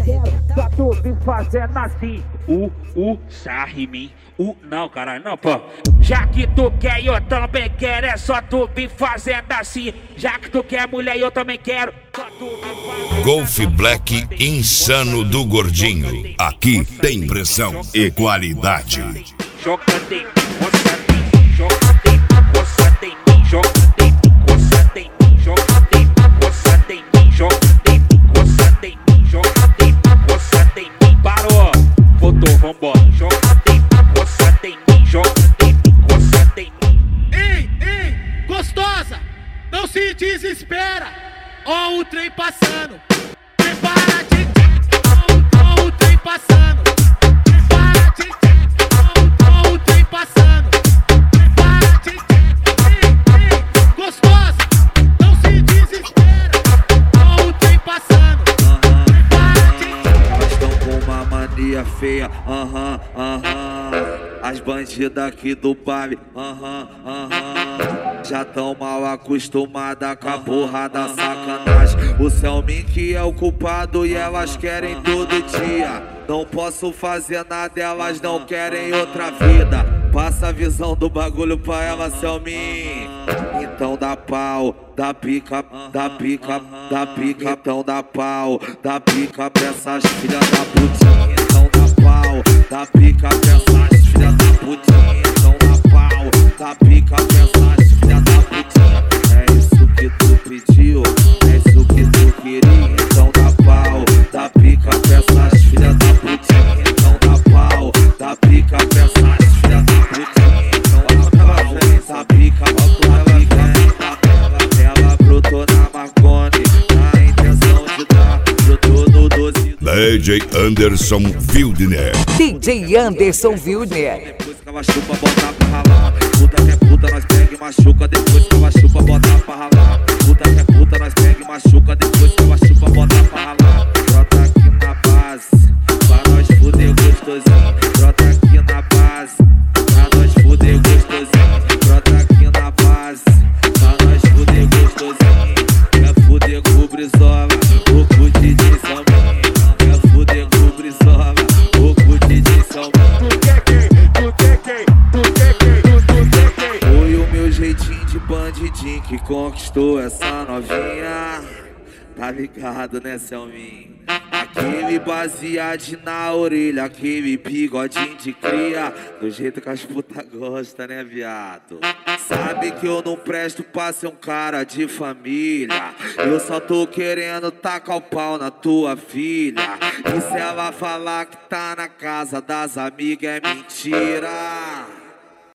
Só tu me fazendo assim. Sarre em mim. Não, caralho, não, pô. Já que tu quer e eu também quero, é só tu me fazendo assim. Já que tu quer mulher e eu também quero, só tu me fazendo. Golf Black insano do gordinho. Aqui tem pressão e qualidade. Joga em mim, coça em mim, joga em mim, coça em mim, joga em mim, coça em mim, joga em mim, coça em mim, joga em mim, coça em mim, joga em mim, coça em mim. Parou, voltou, vambora. Joga em mim, coça em mim, joga em mim, coça em mim. Ei, gostosa, não se desespera. Ó o trem passando, prepara, ó o trem passando. Feia, as bandidas aqui do baile, já tão mal acostumada com a porra da sacanagem. O Selmin que é o culpado e elas querem todo dia. Não posso fazer nada, elas não querem outra vida. Passa a visão do bagulho pra ela, Selmin. Então dá pau, dá pica, dá pica, dá pica. Então dá pau, dá pica pra essas filhas da putinha. Então dá pau, dá pica pra essas filhas da putinha. Então dá pau, dá pica pra essas filhas da putinha. É isso que tu pediu, é isso que tu queria. Então dá pau, dá pica pra essas filhas da putinha. Então dá pau, dá pica pra essas filhas da putinha. Então ela vem, dá pica, ela pica. Ela brotou na Marconi, na intenção de dar, brotou no 12. DJ Anderson Wildner. DJ Anderson Wildner. Depois que ela chupa, bota pra ralar. Puta que é puta, nós pega e machuca. Depois que ela chupa, bota pra ralar. Puta que é puta, nós pega e machuca. Depois que ela chupa, bota pra ralar. Brota aqui na base, pra nós fuder gostosinho. Brota aqui na base, pra nós fuder gostosinho. Brota aqui na base, pra nós fuder gostosinho. Quer fuder com o Brizola, ou com o DJ Selmin. Quer fuder com o Brizola, ou com o DJ Selmin. Foi o meu jeitinho de bandidinho que conquistou essa novinha. Tá ligado, né, Selmin? Aquele baseado na orelha, aquele bigodinho de cria. Do jeito que as putas gostam, né, viado? Sabe que eu não presto pra ser um cara de família. Eu só tô querendo tacar o pau na tua filha. E se ela falar que tá na casa das amigas é mentira.